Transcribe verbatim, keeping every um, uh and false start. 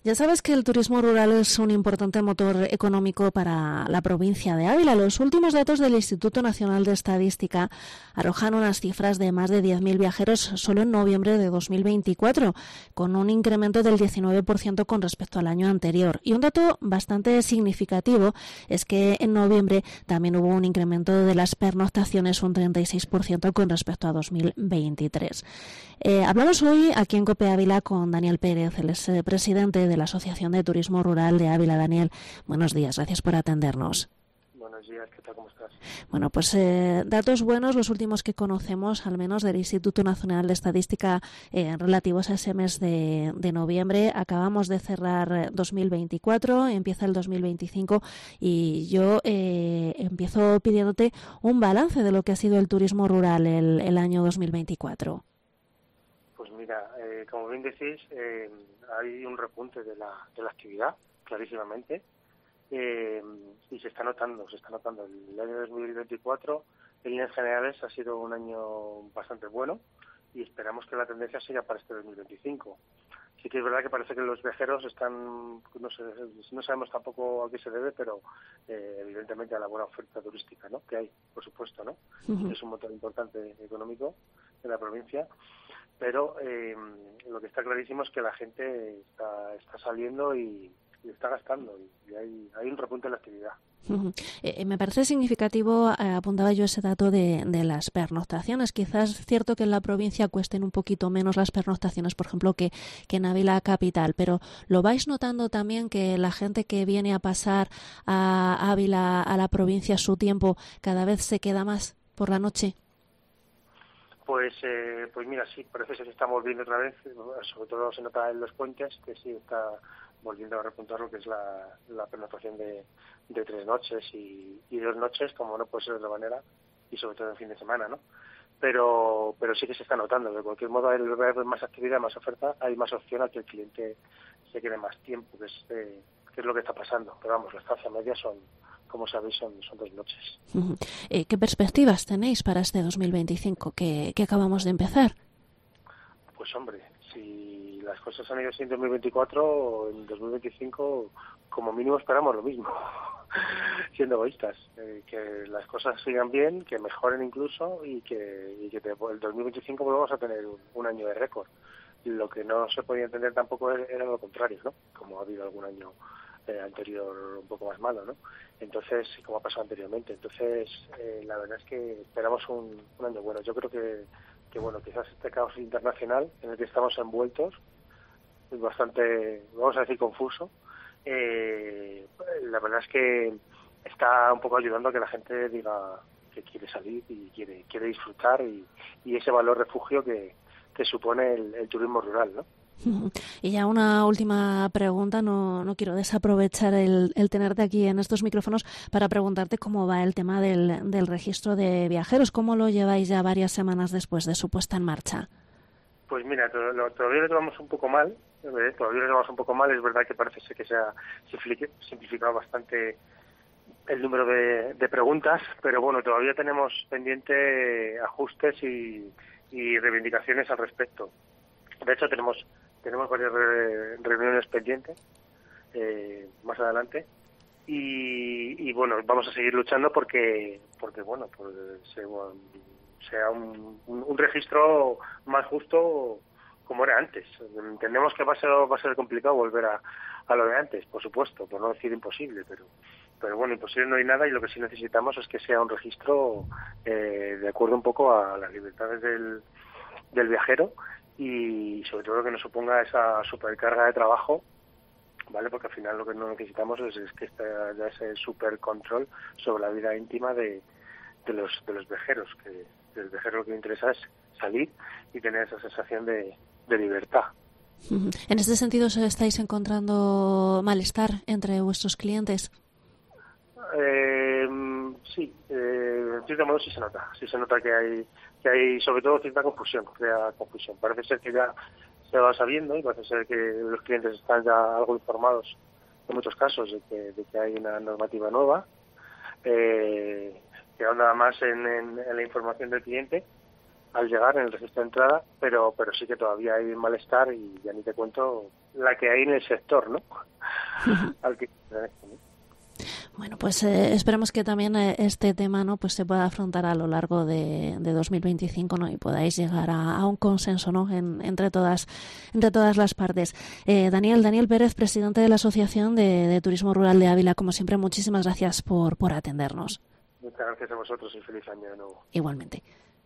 Ya sabes que el turismo rural es un importante motor económico para la provincia de Ávila. Los últimos datos del Instituto Nacional de Estadística arrojan unas cifras de más de diez mil viajeros solo en noviembre de dos mil veinticuatro, con un incremento del diecinueve por ciento con respecto al año anterior. Y un dato bastante significativo es que en noviembre también hubo un incremento de las pernoctaciones, un treinta y seis por ciento con respecto a dos mil veintitrés. Eh, hablamos hoy aquí en COPE Ávila con Daniel Pérez, el es, eh, presidente de la Asociación de Turismo Rural de Ávila. Daniel, buenos días, gracias por atendernos. Buenos días, ¿qué tal? ¿Cómo estás? Bueno, pues eh, datos buenos, los últimos que conocemos, al menos del Instituto Nacional de Estadística, eh, relativos a ese mes de, de noviembre. Acabamos de cerrar dos mil veinticuatro, empieza el dos mil veinticinco y yo eh, empiezo pidiéndote un balance de lo que ha sido el turismo rural el, el año dos mil veinticuatro. Pues mira, eh, como bien decís, eh, hay un repunte de la, de la actividad, clarísimamente, eh, y se está notando, se está notando. El año dos mil veinticuatro, en líneas generales, ha sido un año bastante bueno y esperamos que la tendencia siga para este dos mil veinticinco. Sí que es verdad que parece que los viajeros están, no sé, no sabemos tampoco a qué se debe, pero eh, evidentemente a la buena oferta turística, ¿no?, que hay, por supuesto, ¿no? Uh-huh. Es un motor importante económico de la provincia. Pero eh, lo que está clarísimo es que la gente está, está saliendo y, y está gastando, y hay, hay un repunte en la actividad. Uh-huh. Eh, me parece significativo, eh, apuntaba yo ese dato de, de las pernoctaciones. Quizás es cierto que en la provincia cuesten un poquito menos las pernoctaciones, por ejemplo, que, que en Ávila capital, pero ¿lo vais notando también que la gente que viene a pasar a Ávila, a la provincia, su tiempo, cada vez se queda más por la noche? Pues eh, pues mira, sí, parece que se está volviendo otra vez, sobre todo se nota en los puentes, que sí está volviendo a repuntar lo que es la, la pernoctación de, de tres noches y, y dos noches, como no puede ser de otra manera, y sobre todo en fin de semana, ¿no? Pero pero sí que se está notando. De cualquier modo, al haber más actividad, más oferta, hay más opción a que el cliente se quede más tiempo, que es, eh, que es lo que está pasando. Pero vamos, las estancias medias son, como sabéis, son, son dos noches. Uh-huh. Eh, ¿Qué perspectivas tenéis para este dos mil veinticinco que, que acabamos de empezar? Pues hombre, si las cosas han ido así en dos mil veinticuatro, en dos mil veinticinco como mínimo esperamos lo mismo, siendo egoístas, eh, que las cosas sigan bien, que mejoren incluso y que, y que el dos mil veinticinco volvamos a tener un, un año de récord. Lo que no se podía entender tampoco era lo contrario, ¿no? Como ha habido algún año Eh, anterior un poco más malo, ¿no? Entonces, como ha pasado anteriormente. Entonces, eh, la verdad es que esperamos un, un año bueno. Yo creo que, que, bueno, quizás este caos internacional en el que estamos envueltos es bastante, vamos a decir, confuso. Eh, la verdad es que está un poco ayudando a que la gente diga que quiere salir y quiere quiere disfrutar y, y ese valor refugio que, que supone el, el turismo rural, ¿no? Y ya una última pregunta, no, no quiero desaprovechar el, el tenerte aquí en estos micrófonos para preguntarte cómo va el tema del, del registro de viajeros, cómo lo lleváis ya varias semanas después de su puesta en marcha. Pues mira, todavía lo llevamos un poco mal, ¿eh? todavía lo llevamos un poco mal, es verdad que parece ser que se ha simplificado bastante el número de, de preguntas, pero bueno, todavía tenemos pendiente ajustes y, y reivindicaciones al respecto. De hecho, tenemos Tenemos varias re- reuniones pendientes eh, más adelante y, y bueno, vamos a seguir luchando porque porque bueno, pues sea, sea un, un, un registro más justo como era antes. Entendemos que va a ser va a ser complicado volver a, a lo de antes, por supuesto, por no decir imposible, pero pero bueno, imposible no hay nada y lo que sí necesitamos es que sea un registro eh, de acuerdo un poco a las libertades del, del viajero y sobre todo que nos suponga esa supercarga de trabajo, ¿vale? Porque al final lo que no necesitamos es, es que esté haya ese super control sobre la vida íntima de, de los de los viajeros, que el viajero lo que le interesa es salir y tener esa sensación de, de libertad. En este sentido, ¿os estáis encontrando malestar entre vuestros clientes? Eh, sí, eh, en cierto modo sí se nota, sí se nota que hay que hay sobre todo cierta confusión, crea confusión. Parece ser que ya se va sabiendo y parece ser que los clientes están ya algo informados en muchos casos de que, de que hay una normativa nueva eh, que anda más en, en, en la información del cliente al llegar en el registro de entrada, pero pero sí que todavía hay malestar y ya ni te cuento la que hay en el sector, ¿no? Al que, ¿no? Bueno, pues eh, esperemos que también eh, este tema, ¿no?, pues se pueda afrontar a lo largo de, de dos mil veinticinco, ¿no?, y podáis llegar a, a un consenso, ¿no?, en, entre todas entre todas las partes. Eh, Daniel Daniel Pérez, presidente de la Asociación de, de Turismo Rural de Ávila, como siempre, muchísimas gracias por por atendernos. Muchas gracias a vosotros y feliz año de nuevo. Igualmente.